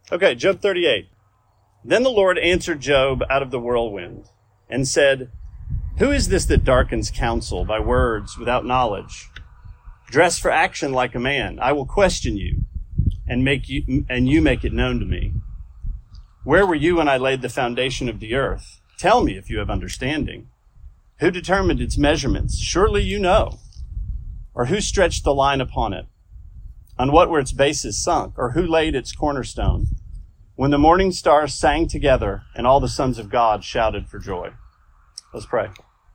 Okay, Job 38. Then the Lord answered Job out of the whirlwind and said, "Who is this that darkens counsel by words without knowledge? Dress for action like a man. I will question you and you make it known to me. Where were you when I laid the foundation of the earth? Tell me if you have understanding. Who determined its measurements? Surely you know. Or who stretched the line upon it? On what were its bases sunk? Or who laid its cornerstone? When the morning stars sang together and all the sons of God shouted for joy." Let's pray.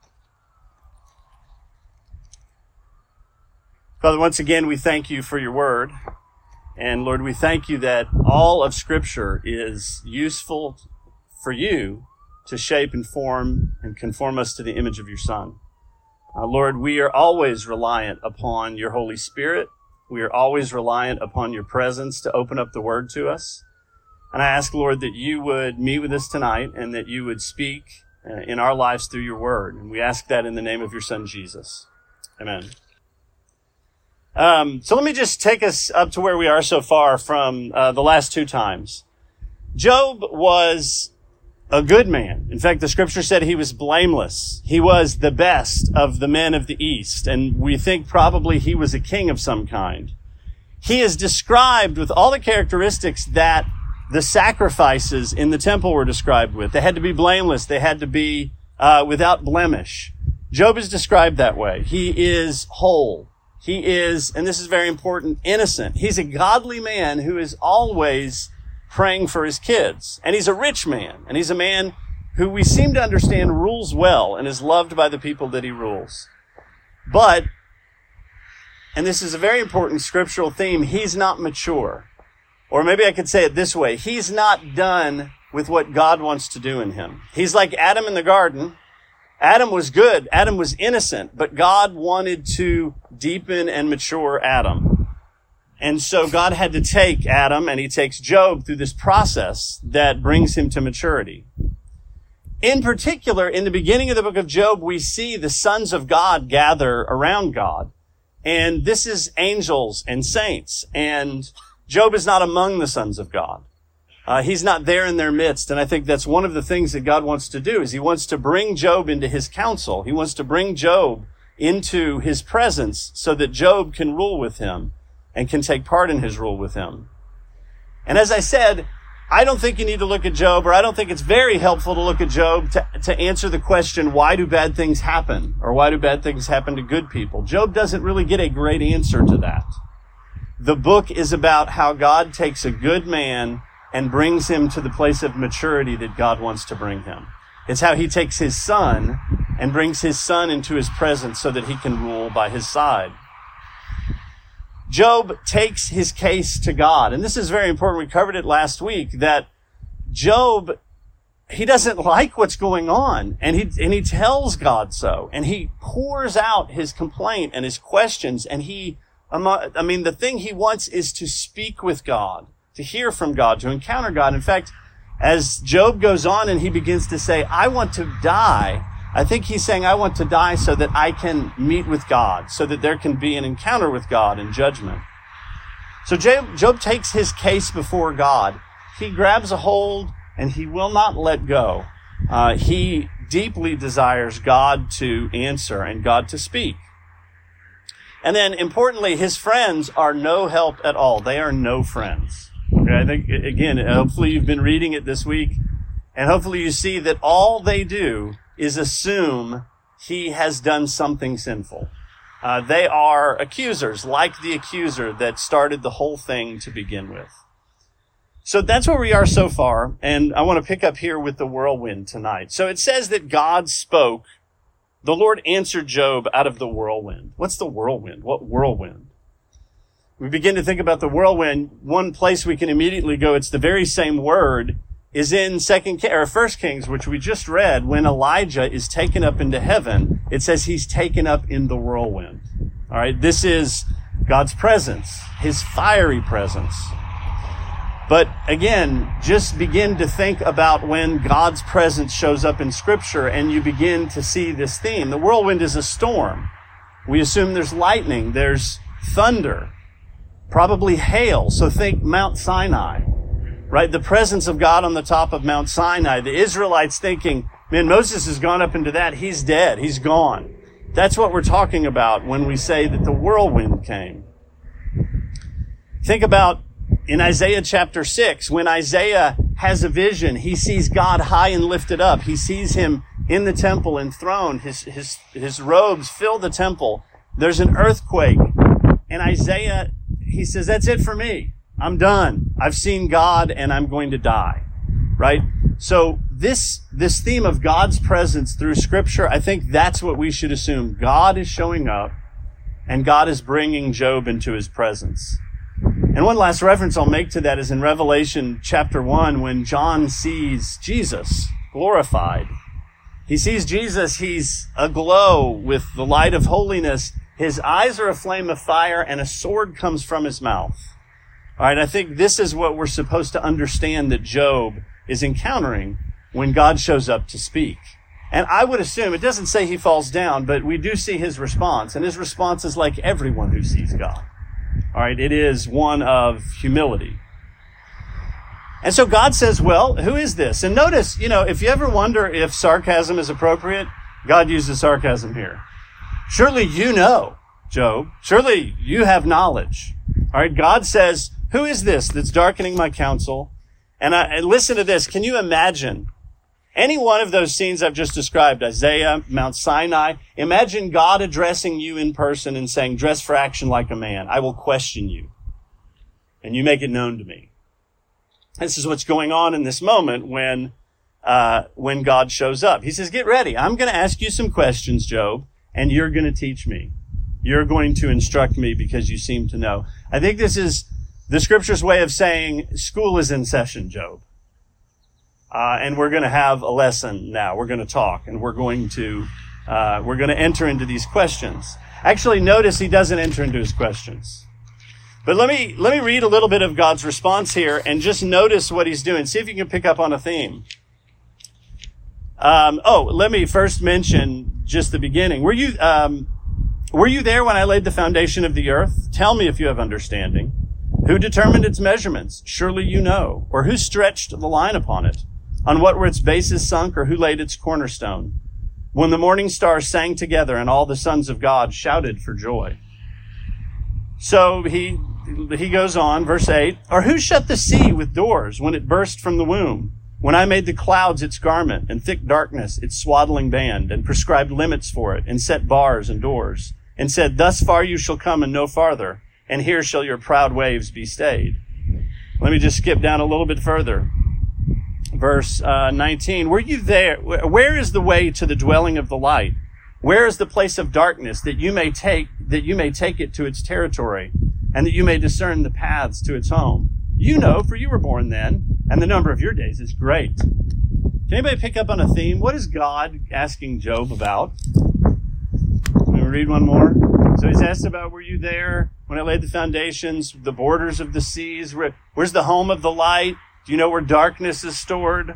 Father, once again, we thank you for your word. And Lord, we thank you that all of Scripture is useful for you to shape and form and conform us to the image of your Son. Lord, we are always reliant upon your Holy Spirit. We are always reliant upon your presence to open up the word to us. And I ask, Lord, that you would meet with us tonight and that you would speak in our lives through your word. And we ask that in the name of your Son, Jesus. Amen. So let me just take us up to where we are so far from the last two times. Job was a good man. In fact, the scripture said he was blameless. He was the best of the men of the East, and we think probably he was a king of some kind. He is described with all the characteristics that the sacrifices in the temple were described with. They had to be blameless. They had to be without blemish. Job is described that way. He is whole. He is, and this is very important, innocent. He's a godly man who is always praying for his kids. And he's a rich man. And he's a man who we seem to understand rules well and is loved by the people that he rules. But, and this is a very important scriptural theme, he's not mature. Or maybe I could say it this way. He's not done with what God wants to do in him. He's like Adam in the garden. Adam was good. Adam was innocent. But God wanted to deepen and mature Adam. And so God had to take Adam, and he takes Job through this process that brings him to maturity. In particular, in the beginning of the book of Job, we see the sons of God gather around God. And this is angels and saints. And Job is not among the sons of God. He's not there in their midst. And I think that's one of the things that God wants to do, is he wants to bring Job into his counsel. He wants to bring Job into his presence so that Job can rule with him and can take part in his rule with him. And as I said, I don't think you need to look at Job, or I don't think it's very helpful to look at Job to answer the question, why do bad things happen? Or why do bad things happen to good people? Job doesn't really get a great answer to that. The book is about how God takes a good man and brings him to the place of maturity that God wants to bring him. It's how he takes his son and brings his son into his presence so that he can rule by his side. Job takes his case to God. And this is very important. We covered it last week, that Job, he doesn't like what's going on. And he tells God so. And he pours out his complaint and his questions. And the thing he wants is to speak with God, to hear from God, to encounter God. In fact, as Job goes on and he begins to say, I want to die, I think he's saying, I want to die so that I can meet with God, so that there can be an encounter with God in judgment. So Job takes his case before God. He grabs a hold and he will not let go. He deeply desires God to answer and God to speak. And then, importantly, his friends are no help at all. They are no friends. Okay, I think, again, hopefully you've been reading it this week, and hopefully you see that all they do is assume he has done something sinful. They are accusers, like the accuser that started the whole thing to begin with. So that's where we are so far, and I want to pick up here with the whirlwind tonight. So it says that God spoke. The Lord answered Job out of the whirlwind. What's the whirlwind? What whirlwind? We begin to think about the whirlwind. One place we can immediately go, it's the very same word, is in 1 Kings, which we just read. When Elijah is taken up into heaven, it says he's taken up in the whirlwind. All right, this is God's presence, his fiery presence. But again, just begin to think about when God's presence shows up in Scripture and you begin to see this theme. The whirlwind is a storm. We assume there's lightning, there's thunder, probably hail. So think Mount Sinai. right? The presence of God on the top of Mount Sinai. The Israelites thinking, man, Moses has gone up into that. He's dead. He's gone. That's what we're talking about when we say that the whirlwind came. Think about in Isaiah chapter 6, when Isaiah has a vision, he sees God high and lifted up. He sees him in the temple enthroned. His robes fill the temple. There's an earthquake. And Isaiah, he says, that's it for me. I'm done. I've seen God and I'm going to die. Right? So this theme of God's presence through Scripture, I think that's what we should assume. God is showing up and God is bringing Job into his presence. And one last reference I'll make to that is in Revelation chapter 1, when John sees Jesus glorified. He sees Jesus, he's aglow with the light of holiness. His eyes are a flame of fire and a sword comes from his mouth. All right, I think this is what we're supposed to understand that Job is encountering when God shows up to speak. And I would assume, it doesn't say he falls down, but we do see his response. And his response is like everyone who sees God. All right, it is one of humility. And so God says, well, who is this? And notice, if you ever wonder if sarcasm is appropriate, God uses sarcasm here. Surely you know, Job. Surely you have knowledge. All right, God says, who is this that's darkening my counsel? And listen to this. Can you imagine any one of those scenes I've just described, Isaiah, Mount Sinai? Imagine God addressing you in person and saying, dress for action like a man. I will question you. And you make it known to me. This is what's going on in this moment when God shows up. He says, get ready. I'm going to ask you some questions, Job, and you're going to teach me. You're going to instruct me because you seem to know. I think this is the Scripture's way of saying school is in session, Job. And we're going to have a lesson now. We're going to talk, and we're going to enter into these questions. Actually, notice he doesn't enter into his questions. But let me read a little bit of God's response here and just notice what he's doing. See if you can pick up on a theme. Let me first mention just the beginning. Were you there when I laid the foundation of the earth? Tell me if you have understanding. Who determined its measurements? Surely you know. Or who stretched the line upon it? On what were its bases sunk, or who laid its cornerstone? When the morning stars sang together and all the sons of God shouted for joy. So he goes on, verse 8, or who shut the sea with doors when it burst from the womb? When I made the clouds its garment and thick darkness its swaddling band, and prescribed limits for it, and set bars and doors, and said, thus far you shall come and no farther, and here shall your proud waves be stayed. Let me just skip down a little bit further. Verse 19, were you there? Where is the way to the dwelling of the light? Where is the place of darkness that you may take it to its territory, and that you may discern the paths to its home? You know, for you were born then, and the number of your days is great. Can anybody pick up on a theme? What is God asking Job about? Let me read one more. So he's asked about, were you there when I laid the foundations, the borders of the seas? Where's the home of the light? Do you know where darkness is stored?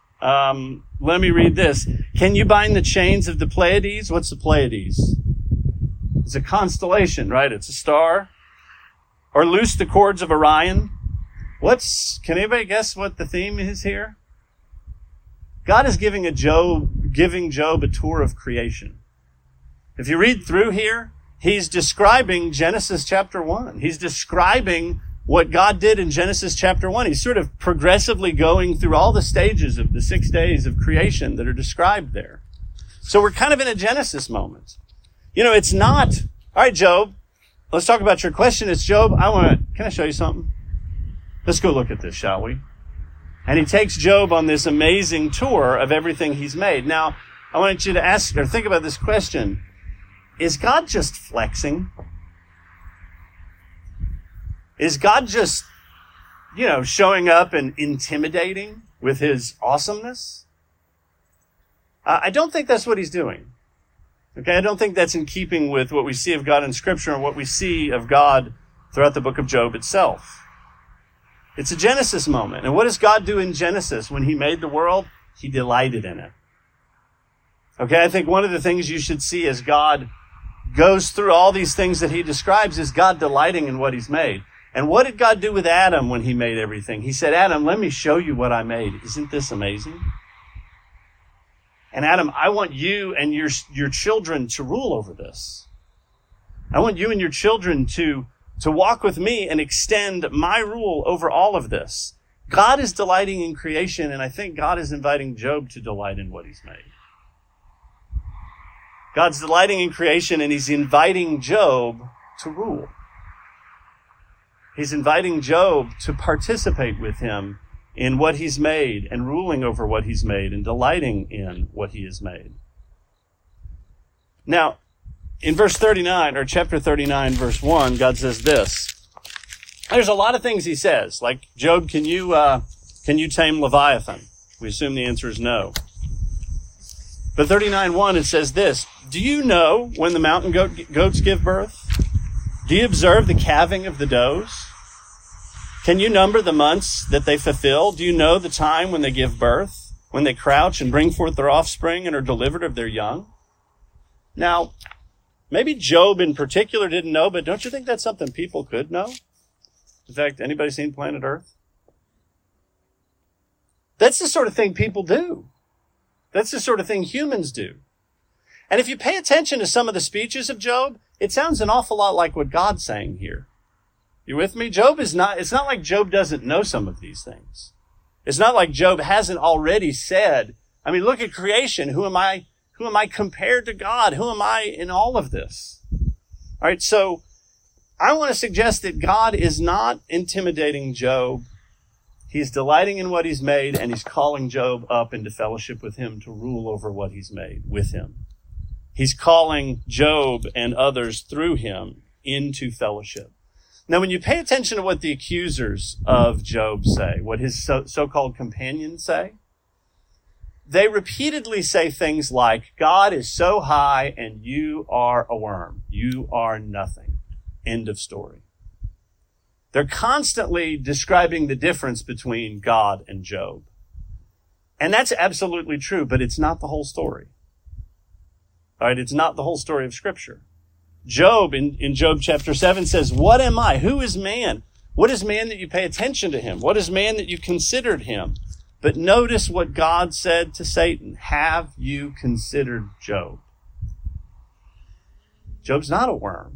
Let me read this. Can you bind the chains of the Pleiades? What's the Pleiades? It's a constellation, right? It's a star. Or loose the cords of Orion. Can anybody guess what the theme is here? God is giving Job a tour of creation. If you read through here, he's describing Genesis chapter 1. He's describing what God did in Genesis chapter 1. He's sort of progressively going through all the stages of the 6 days of creation that are described there. So we're kind of in a Genesis moment. It's not, all right, Job, let's talk about your question. It's Job, can I show you something? Let's go look at this, shall we? And he takes Job on this amazing tour of everything he's made. Now, I want you to ask or think about this question. Is God just flexing? Is God just, showing up and intimidating with his awesomeness? I don't think that's what he's doing. Okay, I don't think that's in keeping with what we see of God in Scripture and what we see of God throughout the book of Job itself. It's a Genesis moment. And what does God do in Genesis when he made the world? He delighted in it. Okay, I think one of the things you should see as God goes through all these things that he describes is God delighting in what he's made. And what did God do with Adam when he made everything? He said, Adam, let me show you what I made. Isn't this amazing? And Adam, I want you and your children to rule over this. I want you and your children to walk with me and extend my rule over all of this. God is delighting in creation, and I think God is inviting Job to delight in what he's made. God's delighting in creation, and he's inviting Job to rule. He's inviting Job to participate with him in what he's made and ruling over what he's made and delighting in what he has made. Now, in verse 39, or chapter 39, verse 1, God says this. There's a lot of things he says, like, Job, can you tame Leviathan? We assume the answer is no. But 39:1, it says this, do you know when the mountain goats give birth? Do you observe the calving of the does? Can you number the months that they fulfill? Do you know the time when they give birth, when they crouch and bring forth their offspring and are delivered of their young? Now, maybe Job in particular didn't know, but don't you think that's something people could know? In fact, anybody seen Planet Earth? That's the sort of thing people do. That's the sort of thing humans do. And if you pay attention to some of the speeches of Job, it sounds an awful lot like what God's saying here. You with me? It's not like Job doesn't know some of these things. It's not like Job hasn't already said, I mean, look at creation. Who am I compared to God? Who am I in all of this? All right. So I want to suggest that God is not intimidating Job. He's delighting in what he's made, and he's calling Job up into fellowship with him to rule over what he's made with him. He's calling Job and others through him into fellowship. Now, when you pay attention to what the accusers of Job say, what his so-called companions say, they repeatedly say things like, God is so high and you are a worm. You are nothing. End of story. They're constantly describing the difference between God and Job. And that's absolutely true, but it's not the whole story. All right, it's not the whole story of Scripture. Job, in Job chapter 7, says, what am I? Who is man? What is man that you pay attention to him? What is man that you considered him? But notice what God said to Satan. Have you considered Job? Job's not a worm.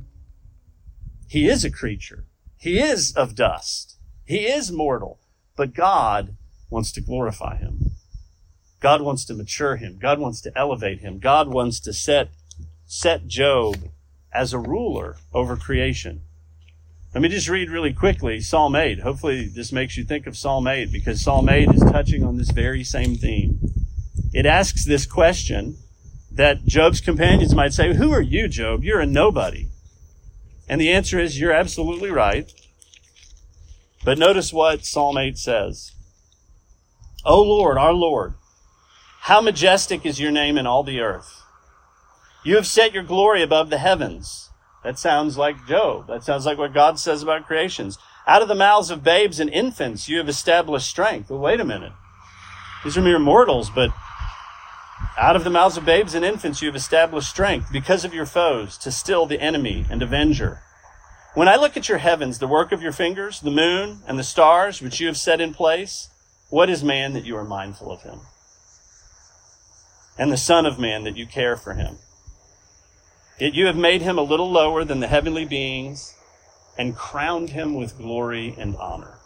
He is a creature. He is of dust. He is mortal. But God wants to glorify him. God wants to mature him. God wants to elevate him. God wants to set Job as a ruler over creation. Let me just read really quickly Psalm 8. Hopefully this makes you think of Psalm 8, because Psalm 8 is touching on this very same theme. It asks this question that Job's companions might say, who are you, Job? You're a nobody. And the answer is, you're absolutely right. But notice what Psalm 8 says. O Lord, our Lord, how majestic is your name in all the earth. You have set your glory above the heavens. That sounds like Job. That sounds like what God says about creations. Out of the mouths of babes and infants, you have established strength. Well, wait a minute. These are mere mortals, but out of the mouths of babes and infants, you have established strength because of your foes, to still the enemy and avenger. When I look at your heavens, the work of your fingers, the moon and the stars, which you have set in place, what is man that you are mindful of him? And the son of man that you care for him? Yet you have made him a little lower than the heavenly beings and crowned him with glory and honor.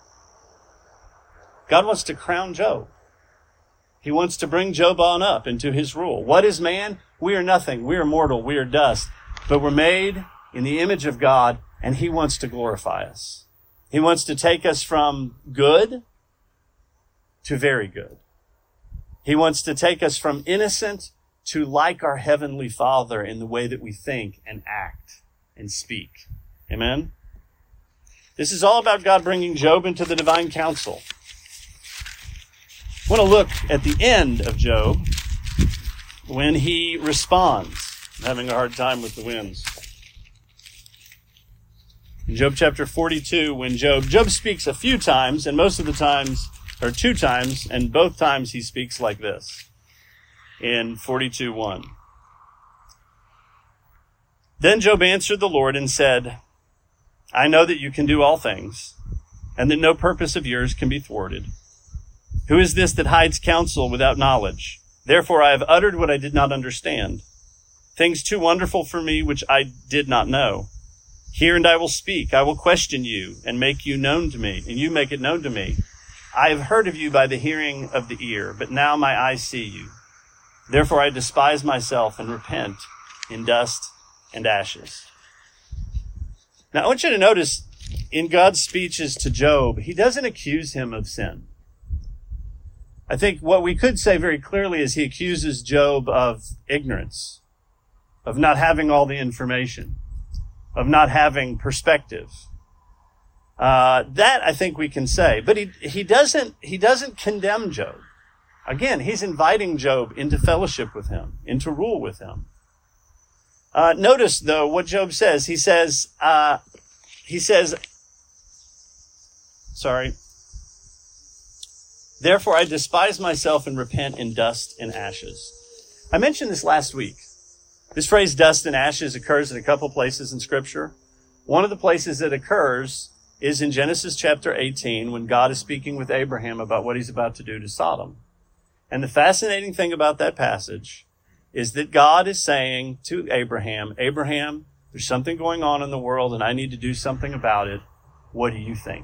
God wants to crown Job. He wants to bring Job on up into his rule. What is man? We are nothing. We are mortal. We are dust. But we're made in the image of God, and he wants to glorify us. He wants to take us from good to very good. He wants to take us from innocent to like our Heavenly Father in the way that we think and act and speak. Amen? This is all about God bringing Job into the divine council. I want to look at the end of Job when he responds. I'm having a hard time with the winds. In Job chapter 42, when Job speaks a few times, and most of the times, or 2 times, and both times he speaks like this. In 42:1. Then Job answered the Lord and said, I know that you can do all things, and that no purpose of yours can be thwarted. Who is this that hides counsel without knowledge? Therefore I have uttered what I did not understand, things too wonderful for me which I did not know. Hear, and I will speak. I will question you and make you known to me, and you make it known to me. I have heard of you by the hearing of the ear, but now my eyes see you. Therefore I despise myself and repent in dust and ashes. Now I want you to notice in God's speeches to Job, he doesn't accuse him of sin. I think what we could say very clearly is he accuses Job of ignorance, of not having all the information, of not having perspective. That I think we can say, but he doesn't condemn Job. Again, he's inviting Job into fellowship with him, into rule with him. Notice though what Job says. He says, therefore I despise myself and repent in dust and ashes. I mentioned this last week. This phrase dust and ashes occurs in a couple places in Scripture. One of the places that occurs is in Genesis chapter 18 when God is speaking with Abraham about what he's about to do to Sodom. And the fascinating thing about that passage is that God is saying to Abraham, Abraham, there's something going on in the world and I need to do something about it. What do you think?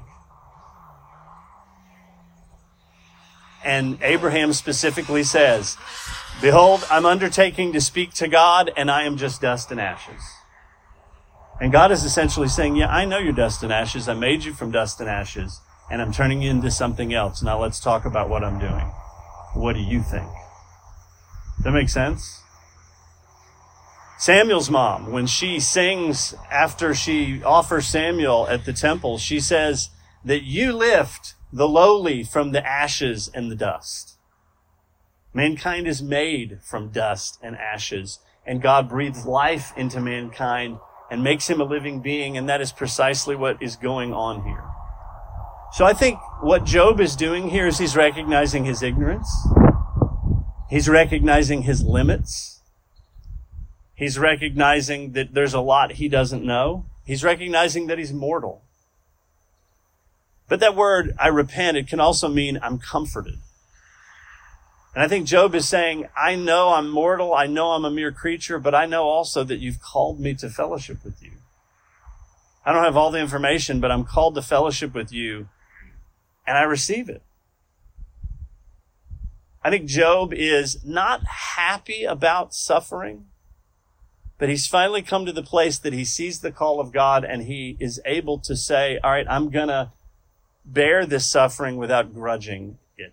And Abraham specifically says, behold, I'm undertaking to speak to God, and I am just dust and ashes. And God is essentially saying, yeah, I know you're dust and ashes. I made you from dust and ashes, and I'm turning you into something else. Now let's talk about what I'm doing. What do you think? Does that make sense? Samuel's mom, when she sings after she offers Samuel at the temple, she says that you lift the lowly from the ashes and the dust. Mankind is made from dust and ashes, and God breathes life into mankind and makes him a living being, and that is precisely what is going on here. So I think what Job is doing here is he's recognizing his ignorance. He's recognizing his limits. He's recognizing that there's a lot he doesn't know. He's recognizing that he's mortal. But that word, I repent, it can also mean I'm comforted. And I think Job is saying, I know I'm mortal, I know I'm a mere creature, but I know also that you've called me to fellowship with you. I don't have all the information, but I'm called to fellowship with you, and I receive it. I think Job is not happy about suffering, but he's finally come to the place that he sees the call of God, and he is able to say, all right, I'm going to bear this suffering without grudging it.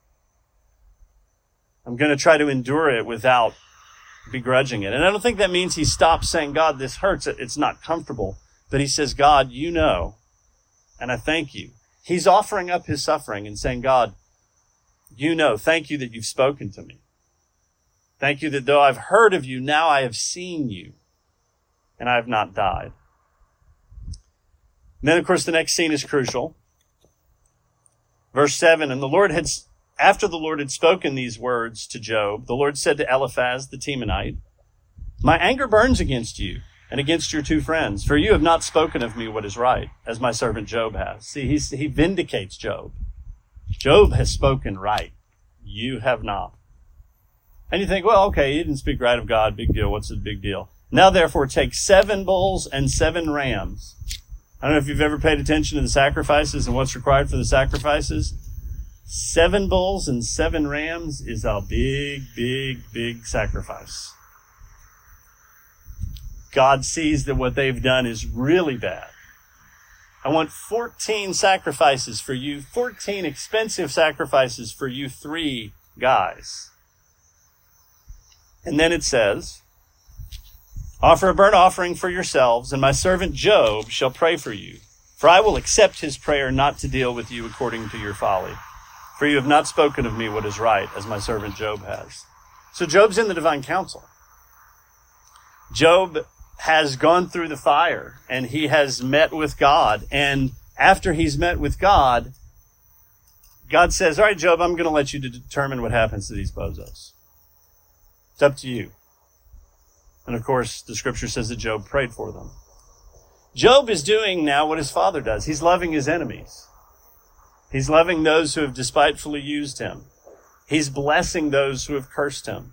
I'm going to try to endure it without begrudging it. And I don't think that means he stops saying, God, this hurts. It's not comfortable. But he says, God, you know, and I thank you. He's offering up his suffering and saying, God, you know, thank you that you've spoken to me. Thank you that though I've heard of you, now I have seen you, and I have not died. And then, of course, the next scene is crucial. Verse 7, and after the Lord had spoken these words to Job, the Lord said to Eliphaz the Temanite, my anger burns against you and against your two friends, for you have not spoken of me what is right, as my servant Job has. See, he vindicates Job. Job has spoken right. You have not. And you think, well, okay, you didn't speak right of God. Big deal. What's the big deal? Now, therefore, take 7 bulls and 7 rams. I don't know if you've ever paid attention to the sacrifices and what's required for the sacrifices. 7 bulls and 7 rams is a big, big, big sacrifice. God sees that what they've done is really bad. I want 14 sacrifices for you, 14 expensive sacrifices for you 3 guys. And then it says, offer a burnt offering for yourselves, and my servant Job shall pray for you. For I will accept his prayer not to deal with you according to your folly. For you have not spoken of me what is right, as my servant Job has. So Job's in the divine council. Job has gone through the fire, and he has met with God. And after he's met with God, God says, all right, Job, I'm going to let you determine what happens to these bozos. It's up to you. And of course, the scripture says that Job prayed for them. Job is doing now what his father does. He's loving his enemies. He's loving those who have despitefully used him. He's blessing those who have cursed him.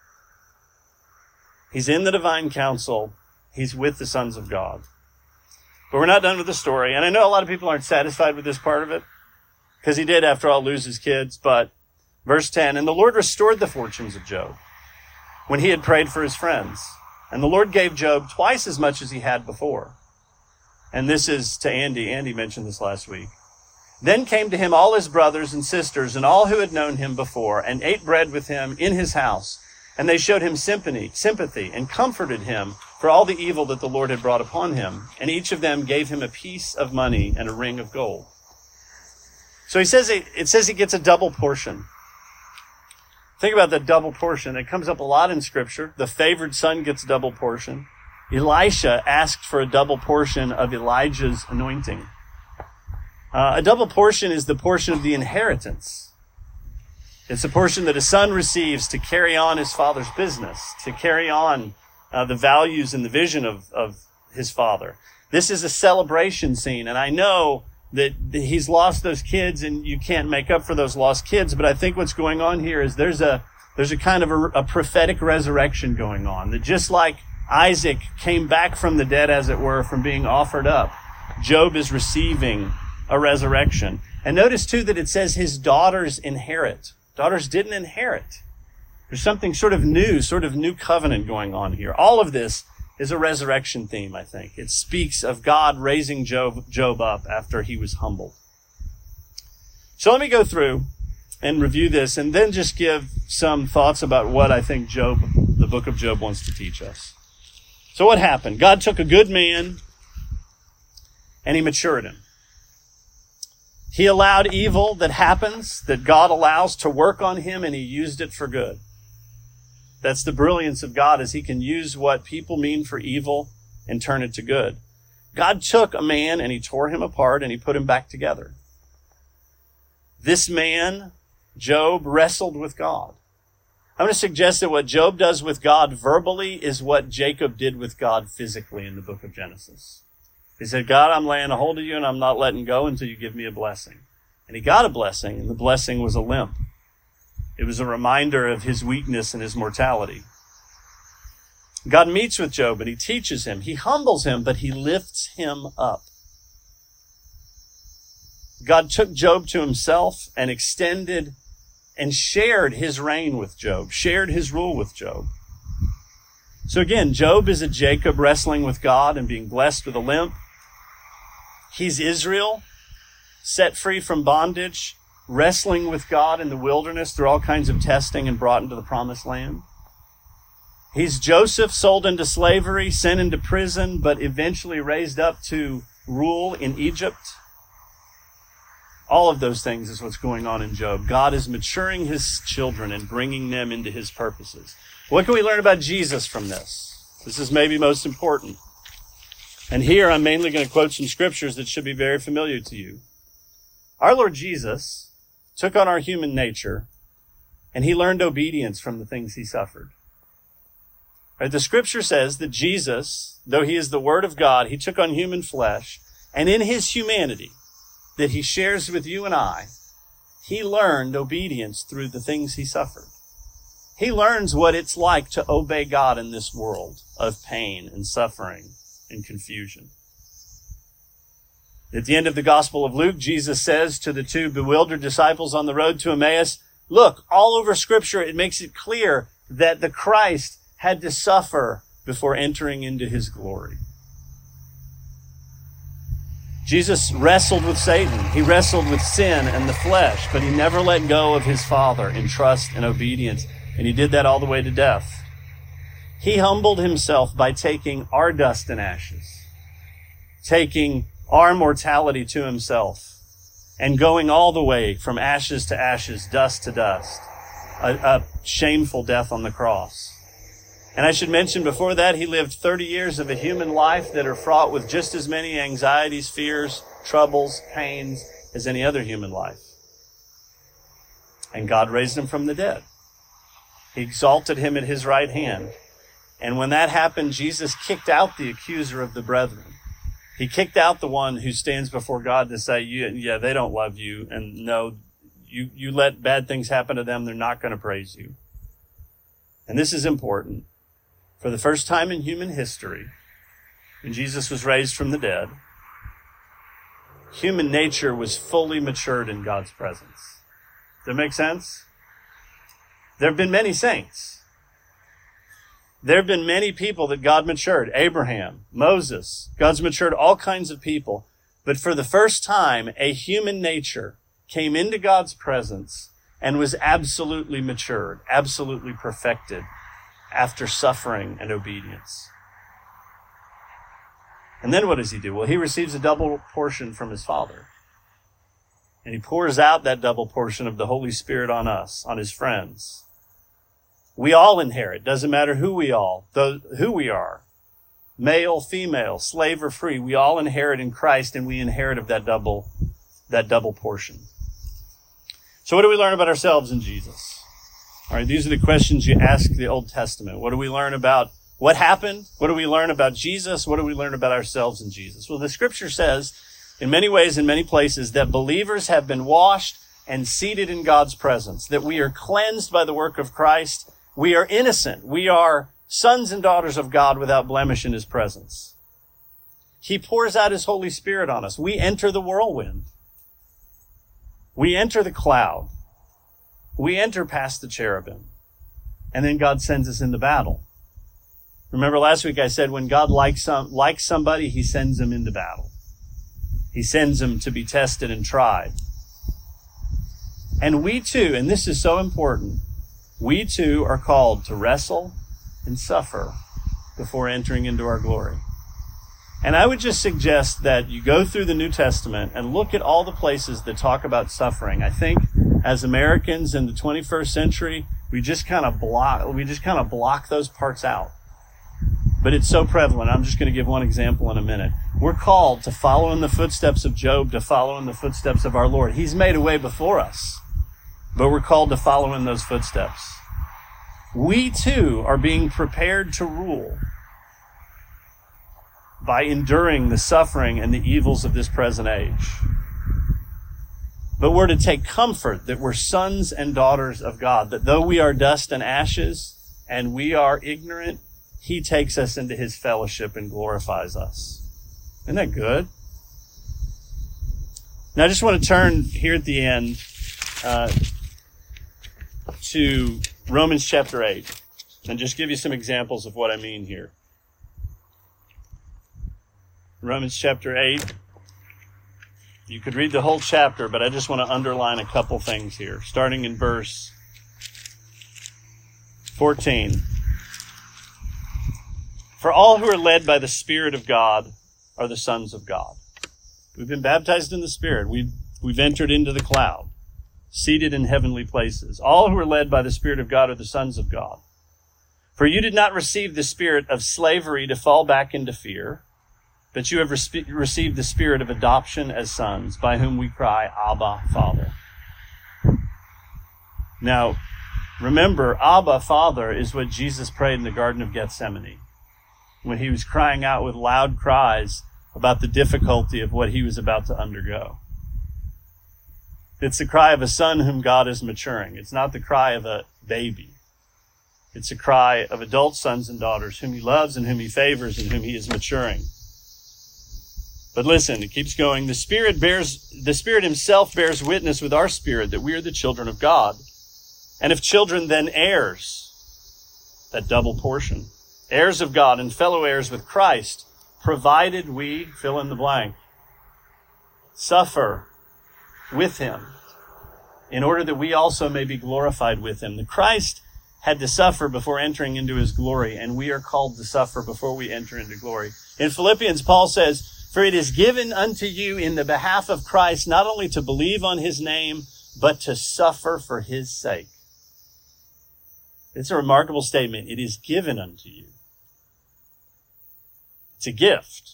He's in the divine council. He's with the sons of God. But we're not done with the story. And I know a lot of people aren't satisfied with this part of it, because he did, after all, lose his kids. But verse 10, and the Lord restored the fortunes of Job when he had prayed for his friends. And the Lord gave Job twice as much as he had before. And this is to Andy. Andy mentioned this last week. Then came to him all his brothers and sisters and all who had known him before, and ate bread with him in his house. And they showed him sympathy and comforted him for all the evil that the Lord had brought upon him. And each of them gave him a piece of money and a ring of gold. So it says he gets a double portion. Think about the double portion. It comes up a lot in Scripture. The favored son gets a double portion. Elisha asked for a double portion of Elijah's anointing. A double portion is the portion of the inheritance. It's a portion that a son receives to carry on his father's business, to carry on the values and the vision of his father. This is a celebration scene, and I know that he's lost those kids and you can't make up for those lost kids, but I think what's going on here is there's a kind of a prophetic resurrection going on, that just like Isaac came back from the dead, as it were, from being offered up, Job is receiving a resurrection. And notice too that it says his daughters inherit. Daughters didn't inherit. There's something sort of new covenant going on here. All of this is a resurrection theme, I think. It speaks of God raising Job up after he was humbled. So let me go through and review this and then just give some thoughts about what I think the book of Job wants to teach us. So what happened? God took a good man and he matured him. He allowed evil that happens, that God allows to work on him, and he used it for good. That's the brilliance of God, is he can use what people mean for evil and turn it to good. God took a man and he tore him apart and he put him back together. This man, Job, wrestled with God. I'm going to suggest that what Job does with God verbally is what Jacob did with God physically in the book of Genesis. He said, God, I'm laying a hold of you and I'm not letting go until you give me a blessing. And he got a blessing, and the blessing was a limp. It was a reminder of his weakness and his mortality. God meets with Job and he teaches him. He humbles him, but he lifts him up. God took Job to himself and extended and shared his reign with Job, shared his rule with Job. So again, Job is a Jacob wrestling with God and being blessed with a limp. He's Israel, set free from bondage, wrestling with God in the wilderness through all kinds of testing and brought into the promised land. He's Joseph, sold into slavery, sent into prison, but eventually raised up to rule in Egypt. All of those things is what's going on in Job. God is maturing his children and bringing them into his purposes. What can we learn about Jesus from this? This is maybe most important. And here I'm mainly going to quote some scriptures that should be very familiar to you. Our Lord Jesus took on our human nature, and he learned obedience from the things he suffered. Right? The scripture says that Jesus, though he is the Word of God, he took on human flesh, and in his humanity that he shares with you and I, he learned obedience through the things he suffered. He learns what it's like to obey God in this world of pain and suffering and confusion. At the end of the Gospel of Luke, Jesus says to the two bewildered disciples on the road to Emmaus, look, all over Scripture, it makes it clear that the Christ had to suffer before entering into his glory. Jesus wrestled with Satan. He wrestled with sin and the flesh, but he never let go of his Father in trust and obedience. And he did that all the way to death. He humbled himself by taking our dust and ashes, taking our mortality to himself, and going all the way from ashes to ashes, dust to dust, a shameful death on the cross. And I should mention before that, he lived 30 years of a human life that are fraught with just as many anxieties, fears, troubles, pains as any other human life. And God raised him from the dead. He exalted him at his right hand. And when that happened, Jesus kicked out the accuser of the brethren. He kicked out the one who stands before God to say, yeah, they don't love you. And no, you let bad things happen to them. They're not going to praise you. And this is important. For the first time in human history, when Jesus was raised from the dead, human nature was fully matured in God's presence. Does that make sense? There have been many saints. There have been many people that God matured. Abraham, Moses. God's matured all kinds of people. But for the first time, a human nature came into God's presence and was absolutely matured, absolutely perfected after suffering and obedience. And then what does he do? Well, he receives a double portion from his Father. And he pours out that double portion of the Holy Spirit on us, on his friends. We all inherit. Doesn't matter who we are. Male, female, slave or free. We all inherit in Christ, and we inherit of that double portion. So what do we learn about ourselves in Jesus? All right, these are the questions you ask the Old Testament. What do we learn about what happened? What do we learn about Jesus? What do we learn about ourselves in Jesus? Well, the scripture says in many ways, in many places, that believers have been washed and seated in God's presence, that we are cleansed by the work of Christ. We are innocent. We are sons and daughters of God without blemish in his presence. He pours out his Holy Spirit on us. We enter the whirlwind. We enter the cloud. We enter past the cherubim. And then God sends us into battle. Remember last week I said when God likes somebody, he sends them into battle. He sends them to be tested and tried. And we too, and this is so important, we too are called to wrestle and suffer before entering into our glory. And I would just suggest that you go through the New Testament and look at all the places that talk about suffering. I think as Americans in the 21st century, we just kind of block those parts out. But it's so prevalent. I'm just going to give one example in a minute. We're called to follow in the footsteps of Job, to follow in the footsteps of our Lord. He's made a way before us, but we're called to follow in those footsteps. We too are being prepared to rule by enduring the suffering and the evils of this present age. But we're to take comfort that we're sons and daughters of God, that though we are dust and ashes and we are ignorant, he takes us into his fellowship and glorifies us. Isn't that good? Now I just want to turn here at the end to Romans chapter 8 and just give you some examples of what I mean here. Romans chapter 8. You could read the whole chapter, but I just want to underline a couple things here, starting in verse 14. For all who are led by the Spirit of God are the sons of God. We've been baptized in the Spirit. We've entered into the cloud, seated in heavenly places. All who are led by the Spirit of God are the sons of God. For you did not receive the spirit of slavery to fall back into fear, but you have received the spirit of adoption as sons, by whom we cry, Abba, Father. Now, remember, Abba, Father is what Jesus prayed in the Garden of Gethsemane, when he was crying out with loud cries about the difficulty of what he was about to undergo. It's the cry of a son whom God is maturing. It's not the cry of a baby. It's a cry of adult sons and daughters whom he loves and whom he favors and whom he is maturing. But listen, it keeps going. The Spirit himself bears witness with our spirit that we are the children of God. And if children, then heirs, that double portion, heirs of God and fellow heirs with Christ, provided we, fill in the blank, suffer with him, in order that we also may be glorified with him. The Christ had to suffer before entering into his glory, and we are called to suffer before we enter into glory. In Philippians, Paul says, for it is given unto you in the behalf of Christ not only to believe on his name, but to suffer for his sake. It's a remarkable statement. It is given unto you. It's a gift.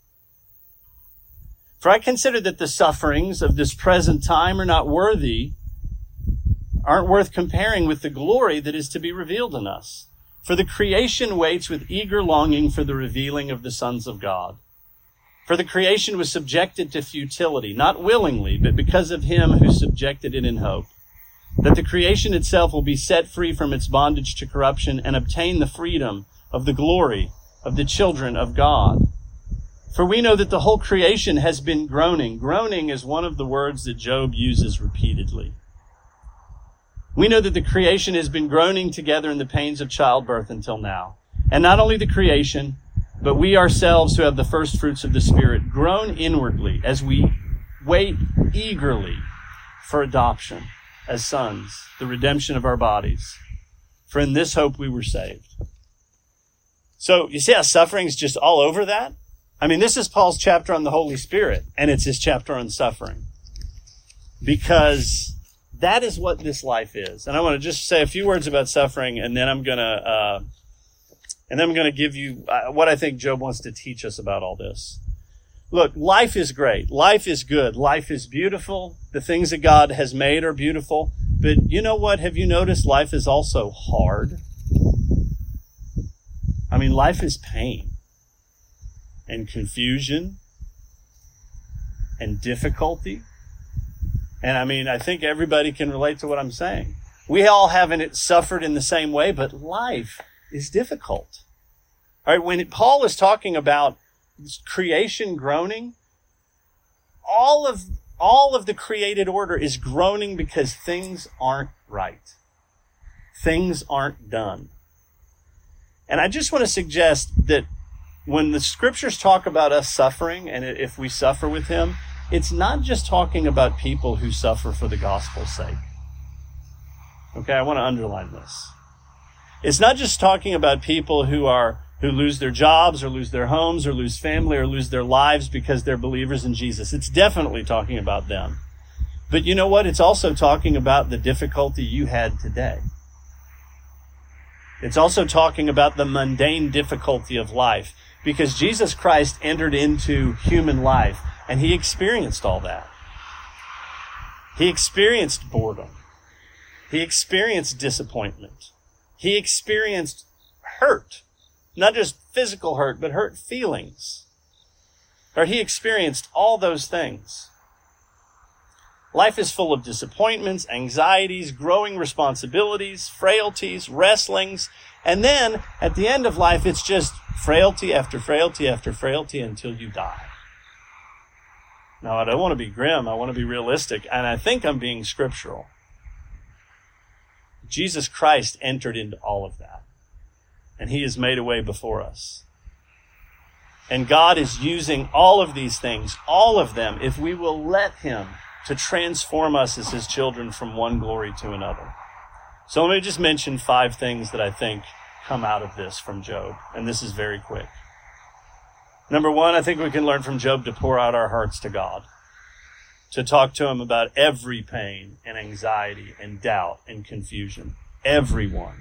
For I consider that the sufferings of this present time aren't worth comparing with the glory that is to be revealed in us. For the creation waits with eager longing for the revealing of the sons of God. For the creation was subjected to futility, not willingly, but because of him who subjected it in hope, that the creation itself will be set free from its bondage to corruption and obtain the freedom of the glory of the children of God. For we know that the whole creation has been groaning. Groaning is one of the words that Job uses repeatedly. We know that the creation has been groaning together in the pains of childbirth until now. And not only the creation, but we ourselves who have the first fruits of the Spirit groan inwardly as we wait eagerly for adoption as sons, the redemption of our bodies. For in this hope we were saved. So you see how suffering's just all over that? I mean, this is Paul's chapter on the Holy Spirit, and it's his chapter on suffering. Because that is what this life is. And I want to just say a few words about suffering, and then I'm going to give you what I think Job wants to teach us about all this. Look, life is great. Life is good. Life is beautiful. The things that God has made are beautiful. But you know what? Have you noticed life is also hard? I mean, life is pain and confusion and difficulty. And I mean, I think everybody can relate to what I'm saying. We all haven't suffered in the same way, but life is difficult. All right, when Paul is talking about creation groaning, all of the created order is groaning because things aren't right. Things aren't done. And I just want to suggest that when the scriptures talk about us suffering, and if we suffer with him, it's not just talking about people who suffer for the gospel's sake. Okay, I want to underline this. It's not just talking about people who lose their jobs or lose their homes or lose family or lose their lives because they're believers in Jesus. It's definitely talking about them. But you know what? It's also talking about the difficulty you had today. It's also talking about the mundane difficulty of life, because Jesus Christ entered into human life and he experienced all that. He experienced boredom. He experienced disappointment. He experienced hurt, not just physical hurt, but hurt feelings. Or he experienced all those things. Life is full of disappointments, anxieties, growing responsibilities, frailties, wrestlings, and then at the end of life, it's just frailty after frailty after frailty until you die. Now, I don't want to be grim. I want to be realistic, and I think I'm being scriptural. Jesus Christ entered into all of that, and he has made a way before us. And God is using all of these things, all of them, if we will let him, to transform us as his children from one glory to another. So let me just mention 5 things that I think come out of this from Job, and this is very quick. Number 1, I think we can learn from Job to pour out our hearts to God, to talk to him about every pain and anxiety and doubt and confusion. Everyone.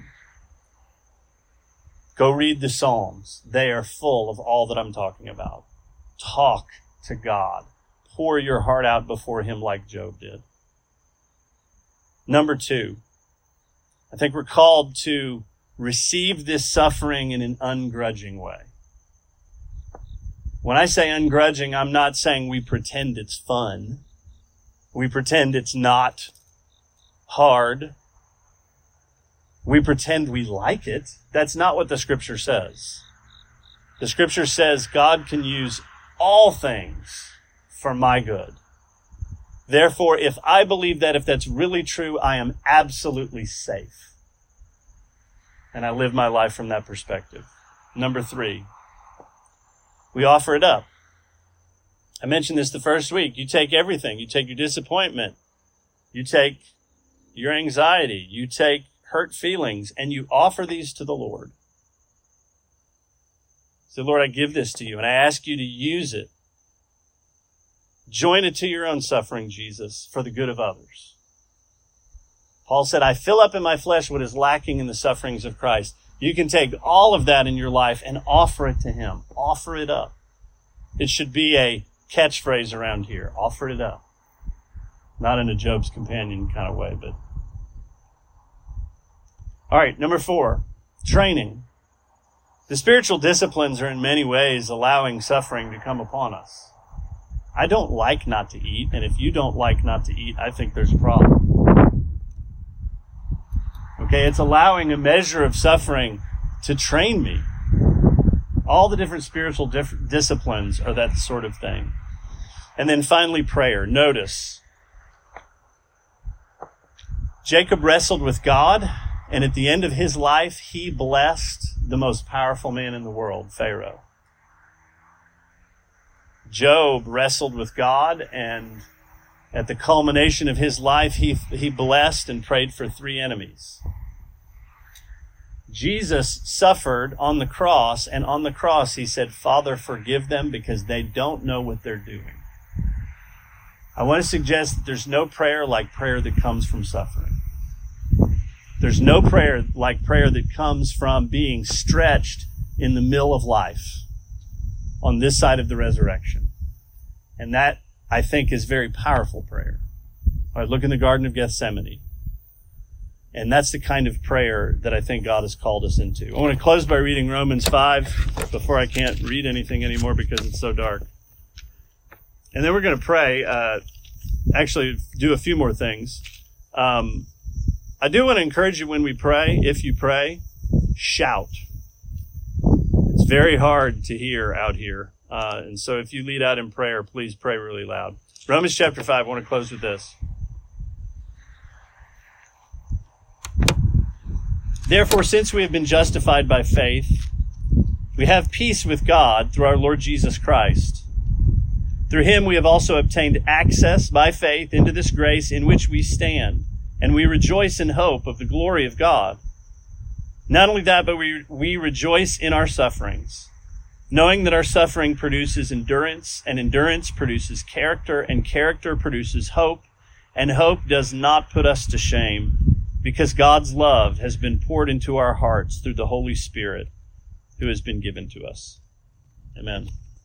Go read the Psalms. They are full of all that I'm talking about. Talk to God. Pour your heart out before him like Job did. Number 2, I think we're called to receive this suffering in an ungrudging way. When I say ungrudging, I'm not saying we pretend it's fun. We pretend it's not hard. We pretend we like it. That's not what the scripture says. The scripture says God can use all things for my good. Therefore, if I believe that, if that's really true, I am absolutely safe. And I live my life from that perspective. Number 3, we offer it up. I mentioned this the first week. You take everything. You take your disappointment. You take your anxiety. You take hurt feelings, and you offer these to the Lord. Say, Lord, I give this to you, and I ask you to use it. Join it to your own suffering, Jesus, for the good of others. Paul said, I fill up in my flesh what is lacking in the sufferings of Christ. You can take all of that in your life and offer it to him. Offer it up. It should be a catchphrase around here. Offer it up. Not in a Job's Companion kind of way, but. All right, number 4, training. The spiritual disciplines are in many ways allowing suffering to come upon us. I don't like not to eat, and if you don't like not to eat, I think there's a problem. Okay, it's allowing a measure of suffering to train me. All the different spiritual disciplines are that sort of thing. And then finally, prayer. Notice, Jacob wrestled with God, and at the end of his life, he blessed the most powerful man in the world, Pharaoh. Job wrestled with God, and at the culmination of his life, he blessed and prayed for 3 enemies. Jesus suffered on the cross, and on the cross he said, Father, forgive them because they don't know what they're doing. I want to suggest that there's no prayer like prayer that comes from suffering. There's no prayer like prayer that comes from being stretched in the mill of life on this side of the resurrection. And that, I think, is very powerful prayer. All right, look in the Garden of Gethsemane. And that's the kind of prayer that I think God has called us into. I want to close by reading Romans 5 before I can't read anything anymore because it's so dark. And then we're going to pray, actually do a few more things. I do want to encourage you when we pray, if you pray, shout. It's very hard to hear out here. And so if you lead out in prayer, please pray really loud. Romans chapter 5, I want to close with this. Therefore, since we have been justified by faith, we have peace with God through our Lord Jesus Christ. Through him we have also obtained access by faith into this grace in which we stand, and we rejoice in hope of the glory of God. Not only that, but we rejoice in our sufferings, knowing that our suffering produces endurance, and endurance produces character, and character produces hope, and hope does not put us to shame, because God's love has been poured into our hearts through the Holy Spirit who has been given to us. Amen.